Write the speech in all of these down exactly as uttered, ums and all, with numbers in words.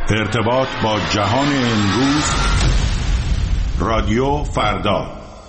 ارتباط با جهان امروز، رادیو فردا.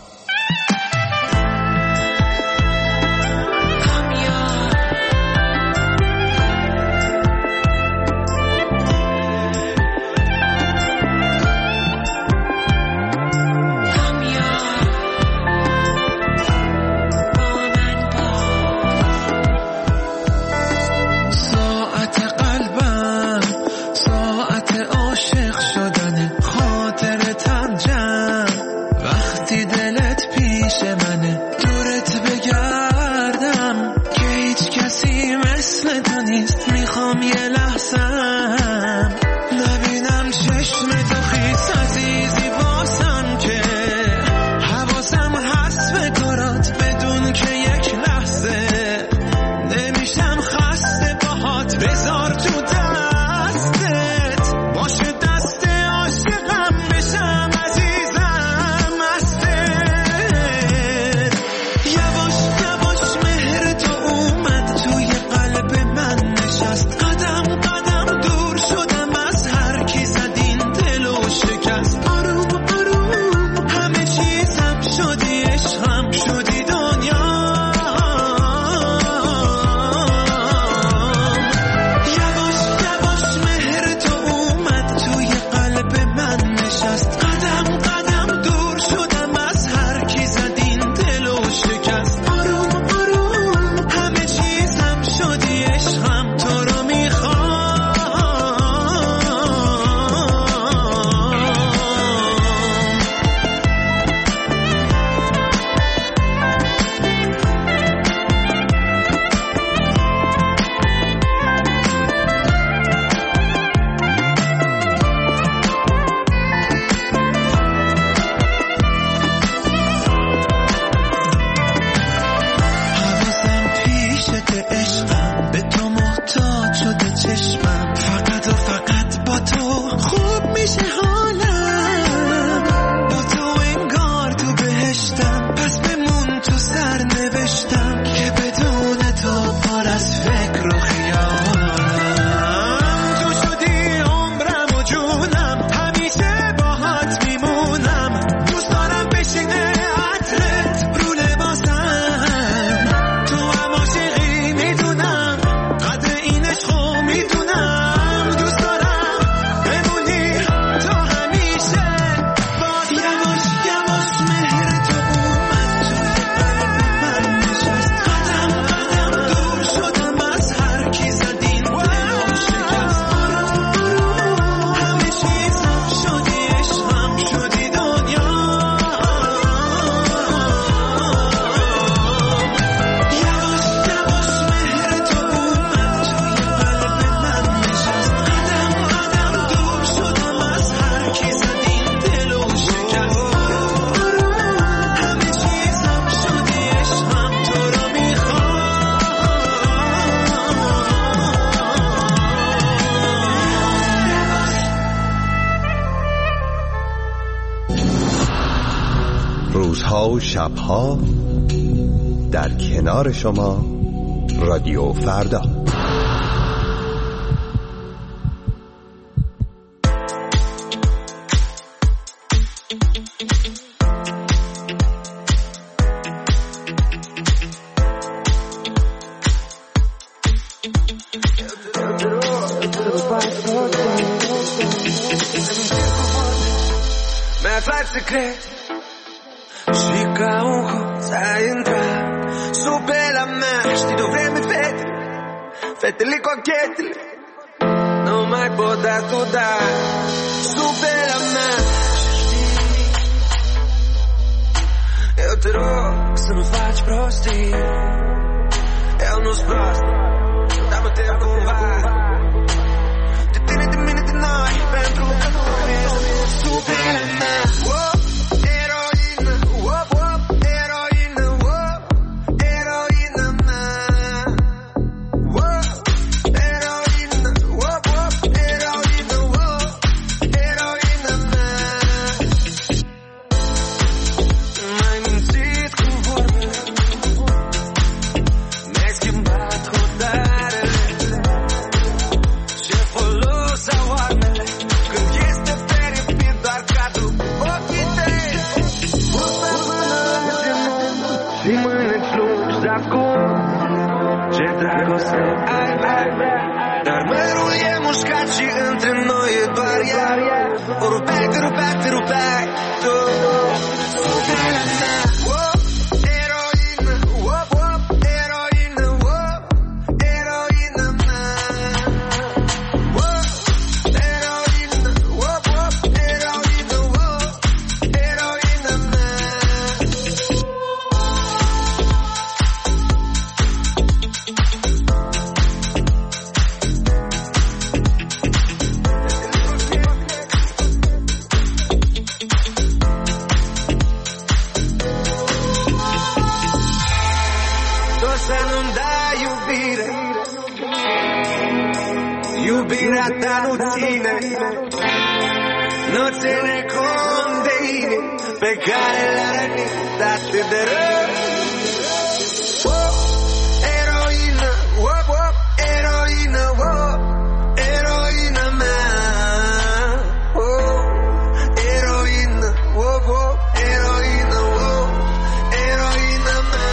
روزها و شبها در کنار شما، رادیو فردا. Fica um rosa a entrar, supera mais, ti dovremmo fete, fete lì con chietli, non mai potuto dare, supera mais. Eu te rogo, se não faz prostinho, eu nos próximo, dá-me tempo com vai, de tine de mine de nós, dentro do caminho, supera mais. scacci între noi e bariera. O rupeai, te rupeai, te rupeai tu. Super la mea, oh, eroină, oh, oh, eroină, oh, eroină mea. Oh, eroină, oh, oh, eroină, oh, eroină mea. Să nu-mi dai iubire, iubirea ta nu ține, nu ține cont de inimi pe care le-a rănit atât de rău. Oh, eroină, oh, oh, eroină, oh, eroină mea. Oh, eroină, oh, oh, eroină, oh, eroină mea.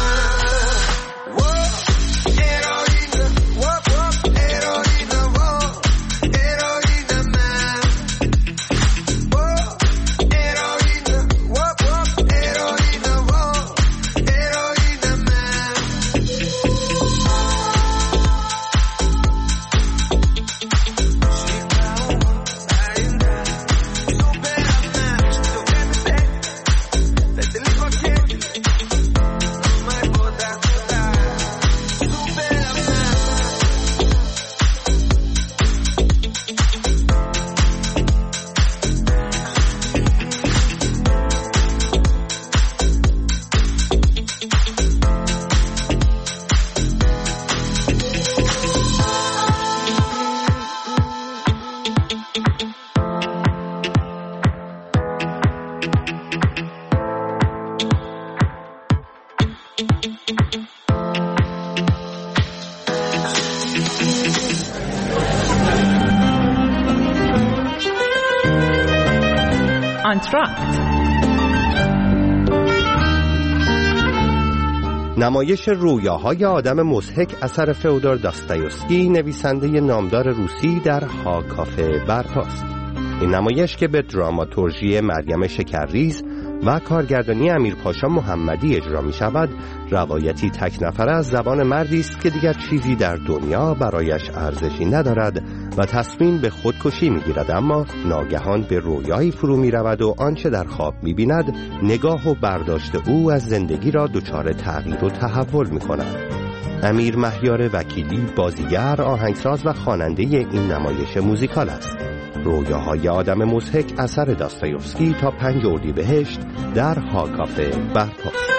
نمایش رویاهای آدم مضحک اثر فئودور داستایوفسکی نویسنده نامدار روسی در ها کافه برپاست. این نمایش که به دراماتورژی مریم شکرریز و کارگردانی امیرپاشا محمدی اجرا می شود، روایتی تک نفره از زبان مردی است که دیگر چیزی در دنیا برایش ارزشی ندارد و تصمیم به خودکشی می گیرد، اما ناگهان به رویایی فرو می رود و آنچه در خواب می بیند نگاه و برداشت او از زندگی را دچار تغییر و تحول می کند. امیر مهیار وکیلی بازیگر، آهنگساز و خواننده این نمایش موزیکال است. رویاهای آدم مضحک اثر داستایوفسکی تا پنج اردیبهشت در ها کافه برپاست.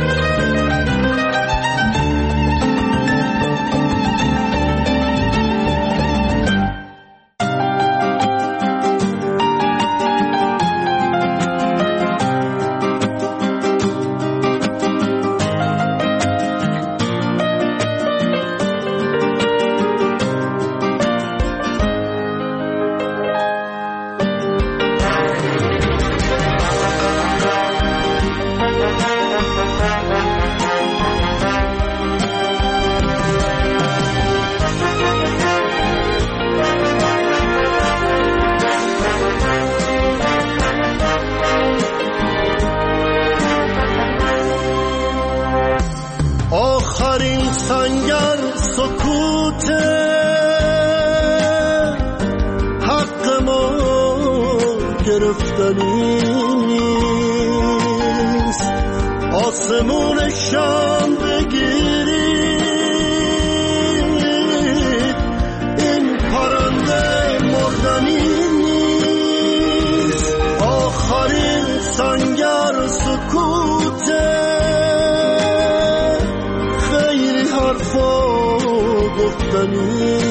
آسمونشان بگیرید، این پرنده مردنی نیست. آخرین سنگر سکوته، خیلی حرفا گفتنی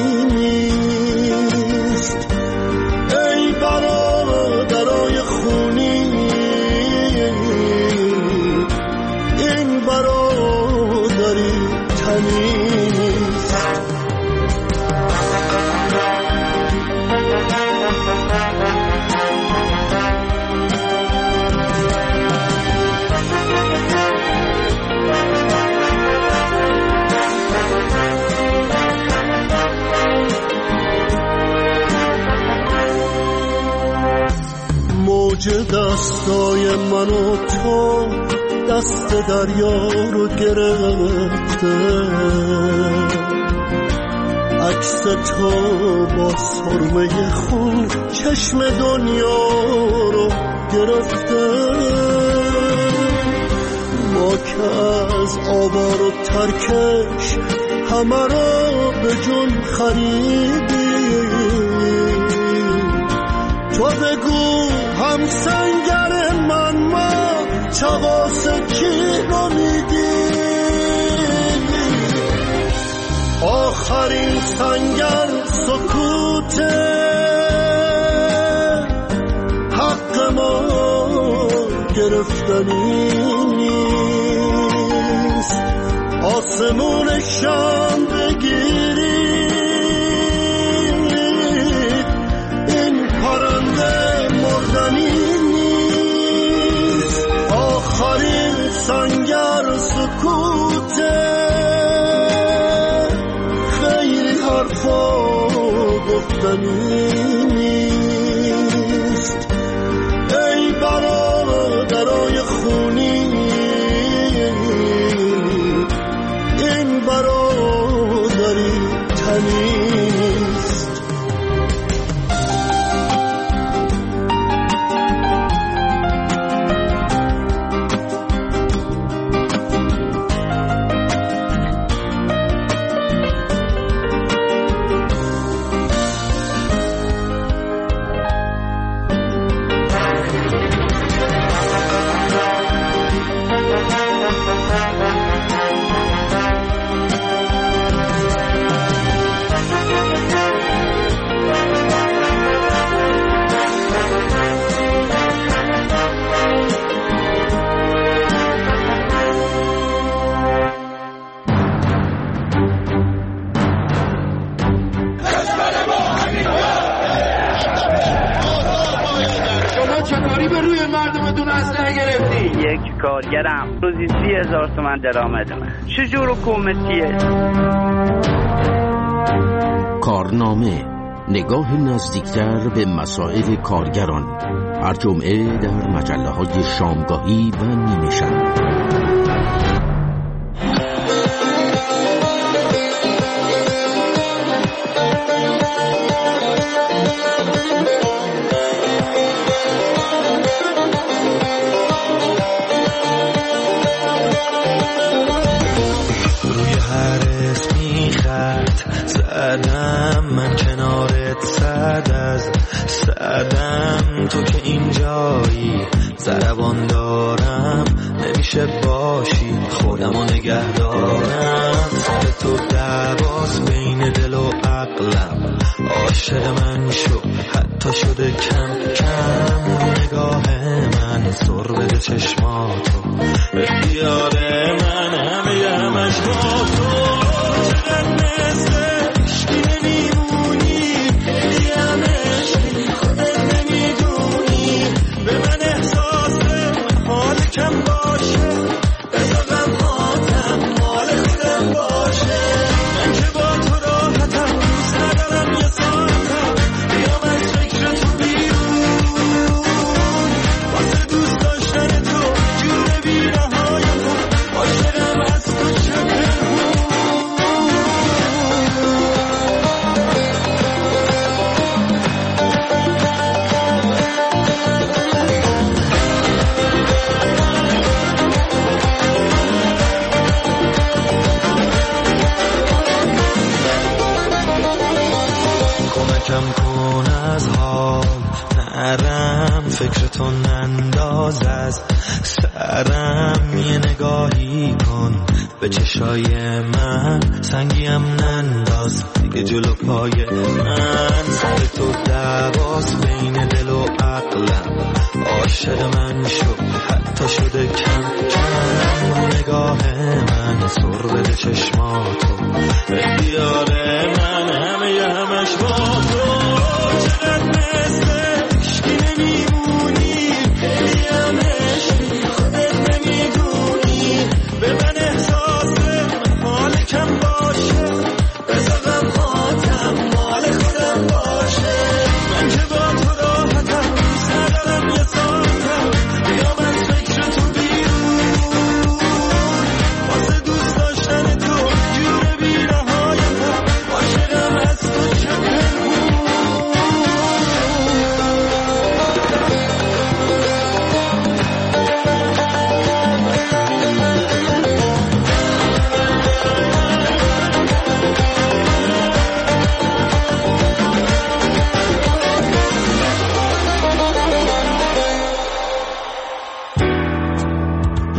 نیست. ای برادرای خونی، این برادری تنی نیست. موج دستای من و تو دست دریا رو گرفته، عکس تو با سرمه خون چشم دنیا رو گرفته. ما که از آوار و ترکش همه را به جون خریدیم، تو بگو هم سنگر من ما چغاس کی رو میدی؟ آخرین سنگر سکوته، حق ما گرفتنی نیست. آسمون شام بگیرید، این پرنده مردنی نیست. آخرین سنگر سکوته، خیلی حرفا گفتنی نیست. ای برادرای خونی، این برادری تنیست. کارگرم روزی سی هزار تومن درآمد من، چجور حکومتیه؟ کارنامه، نگاه نزدیکتر به مسائل کارگران، هر جمعه در مجله های شامگاهی و نیمه شب. زدم من کنارت، صد از صدم تو که اینجایی، ضربان دارم نمیشه باشی، خودمو نگه دارم. سر تو دعواست بین دل و عقلم، عاشق من شو حتی شده کم کم. نگاه من سر بده چشماتو، اختیار من همه همش با تو. چقدر مثل عشقی نمیمونی، خیلی هم عشقی خودت نمیدونی. به من احساس حال کم باشه، بذار غمهاتم مال خودم باشه. من که با تو راحتم، دوست ندارم یه ساعتم بیام از فکر تو بیرون. واسه دوست داشتن تو جون بی‌نهایتم، عاشقم از تو چه کم کن از حال نرم، فکرتو ننداز از سرم. یه نگاهی کن به چشای من، سنگیم ننداز دیگه جلو پای من. سر تو دعواست بین دل و عقلم، عاشق من شو حتی شده کم کم. نگاه من سر بده چشماتو، اختیار من همه همش با تو. چقدر مثل عشقی نمیمونی، خیلی هم عشقی خودت نمیدونی. به من احساس حال کم باشه، بذار غمهاتم مال خودم باشه. من که با تو راحتم، دوست ندارم یه ساعت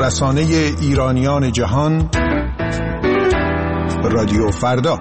رسانه ایرانیان جهان، رادیو فردا.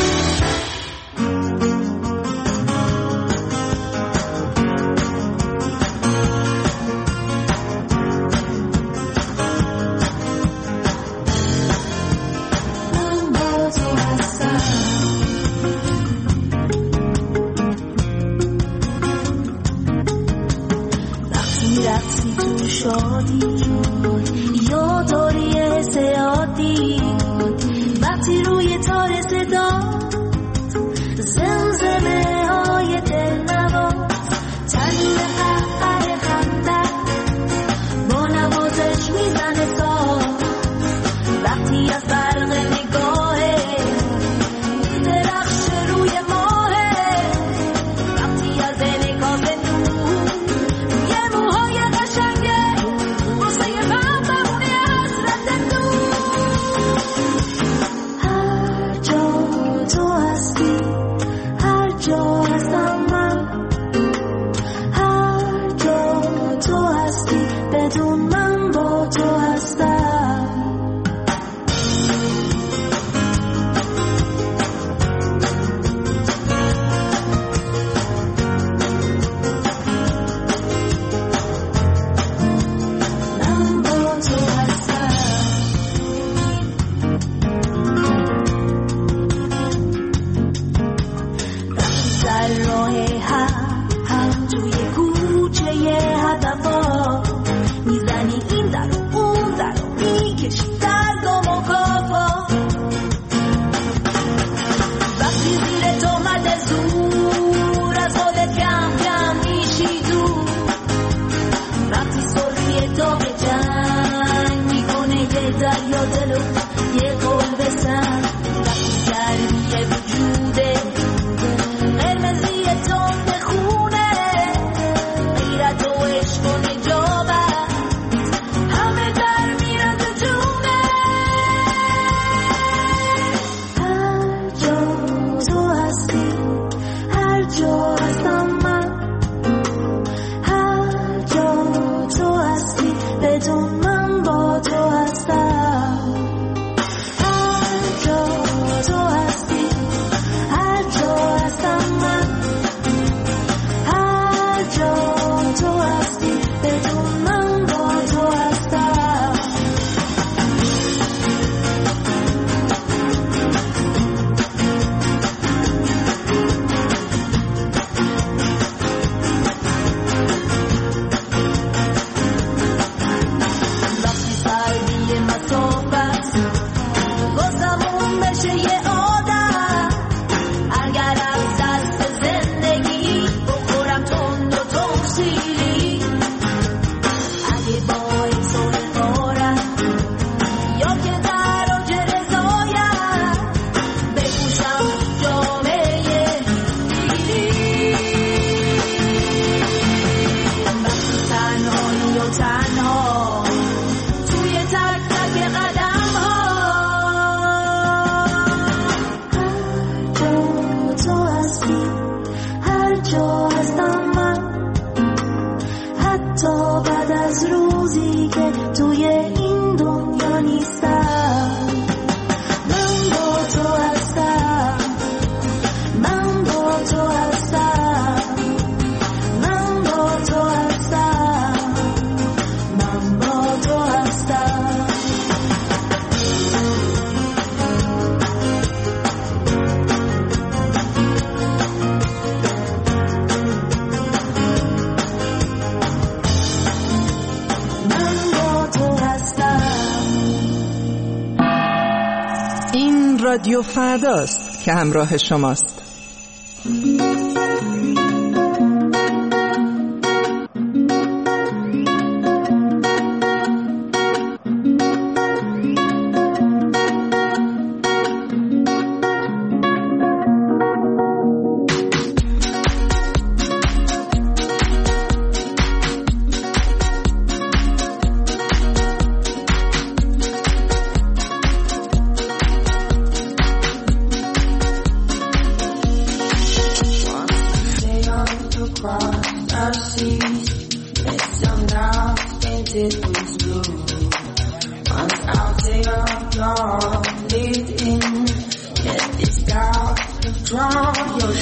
رادیو فرداست که همراه شماست.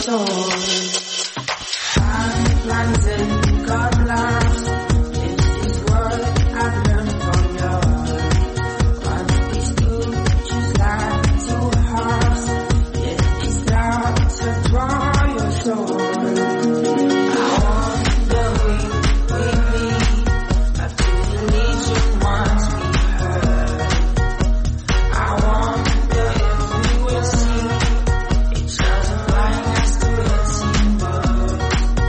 soul. I'm planting God laughs. This is what I've learned from you. Once these two just like two hearts, yet it's start to draw your soul. I want the wind with me. I feel the need you once we heard. I want the earth we will see. It doesn't blind us to the symbol.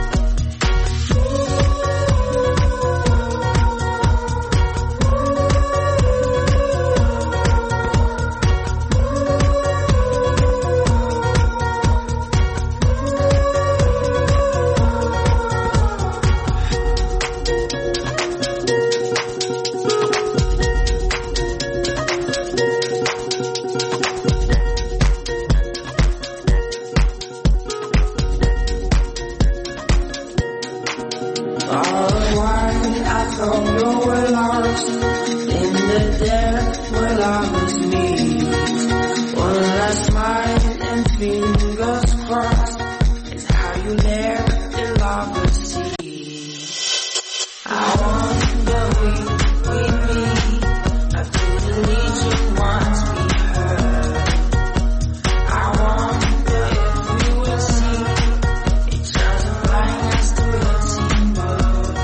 All the while I thought you were lost in the depth where lovers meet. One last smile and fingers crossed is how you left the lovers see. I want the wind with me. I feel the need you once we heard. I want the earth we will see. It doesn't blind us to the symbol.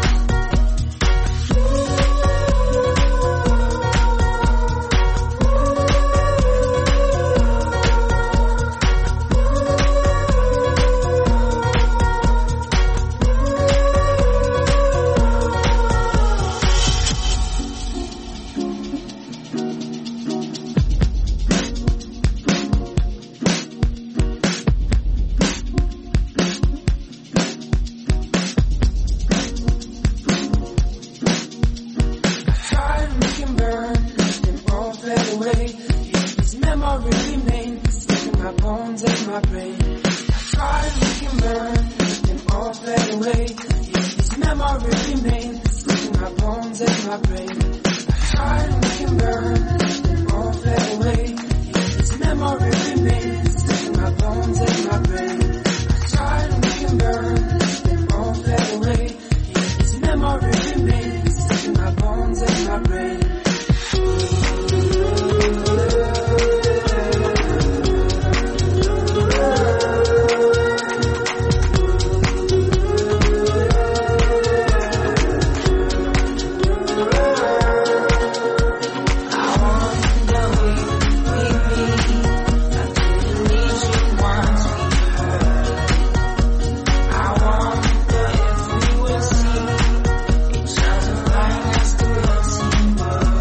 Tried making burn, them all fade away. Yet this memory remains stuck in my bones and my brain. I tried making burn, them all fade away. Yet this memory remains stuck in my bones and my brain. I tried making burn, them all fade away. Yet this memory remains stuck in my bones and my brain. I tried making burn, them all fade away. Yet this memory remains stuck in my bones and my brain. I want the wind with me. I feel the need you once we heard. I want the earth we will see. It doesn't blind us to the symbol.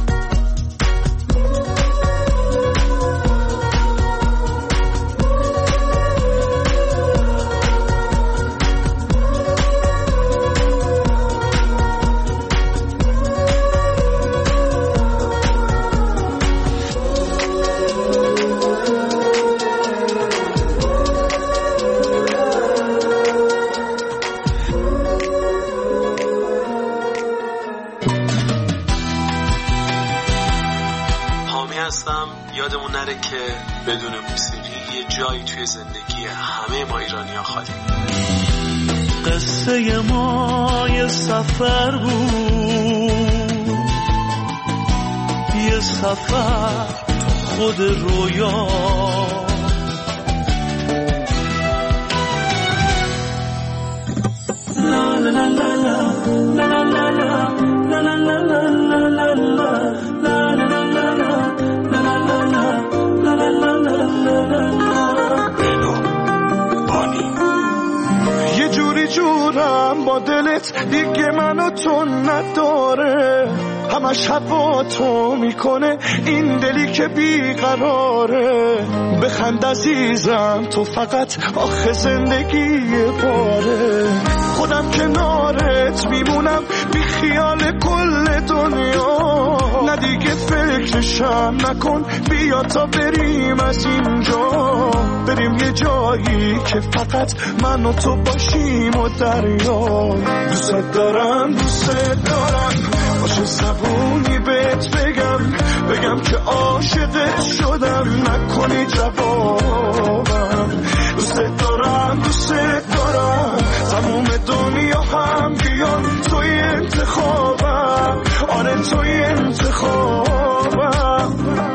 حامی هستم. یادمون نره که بدون موسیقی یه جایی توی زندگی همه ما ایرانی‌ها خالی. قصه ما یه سفر بود، یه سفر خود رویا. لا لا لا لا لا لا لا لا لا لا لا لا لا یه جوری جورم با دلت دیگه منو تو نداره، همش هوا تو میکنه این دلی که بیقراره. بخند عزیزم تو فقط آخه زندگی باره، خودم کنارت میمونم بی خیال کل دنیا. نه دیگه فکرشم نکن، بیا تا بریم از اینجا، بریم یه جایی که فقط من و تو باشیم و دریا. دوست دارم دوست دارم باشه زبونی بهت بگم بگم که عاشقت شدم نکنی جوابم. دوست دارم دوست دارم تموم دنیا هم بیان توی انتخابم. آره توی انتخابم.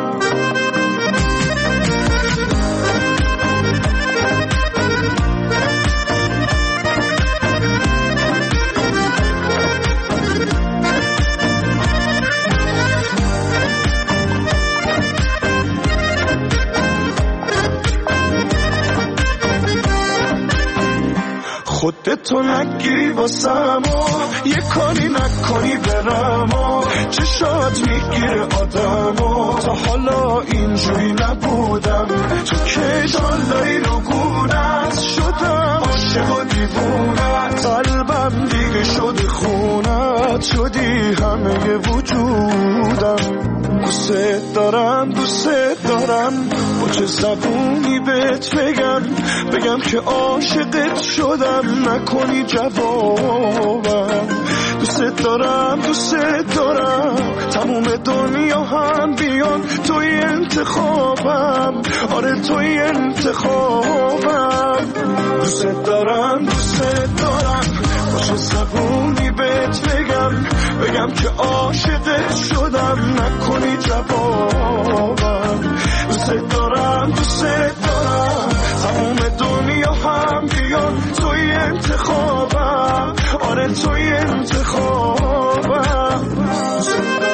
خودتو نگیری واسم و یه کاری نکنی برم و چشات میگیره آدم و تا حالا اینجوری نبودم. تو که جالایی رو گونت شدم عاشق و دیوونت. قلبم دیگه شده خونت شدی همه وجودم. دوست دارم دوست دارم با چه زبونی بهت بگم بگم که عاشقت شدم نکنی جوابم. دوست دارم دوست دارم تموم دنیا هم بیان توی انتخابم. آره توی انتخابم. دوست دارم دوست دارم با چه زبونی بهت بگم بگم که عاشقت شدم نکنی جوابم. دوست دارم دوست دارم تموم دنیا هم بیان توی انتخابم. آره توی انتخابم.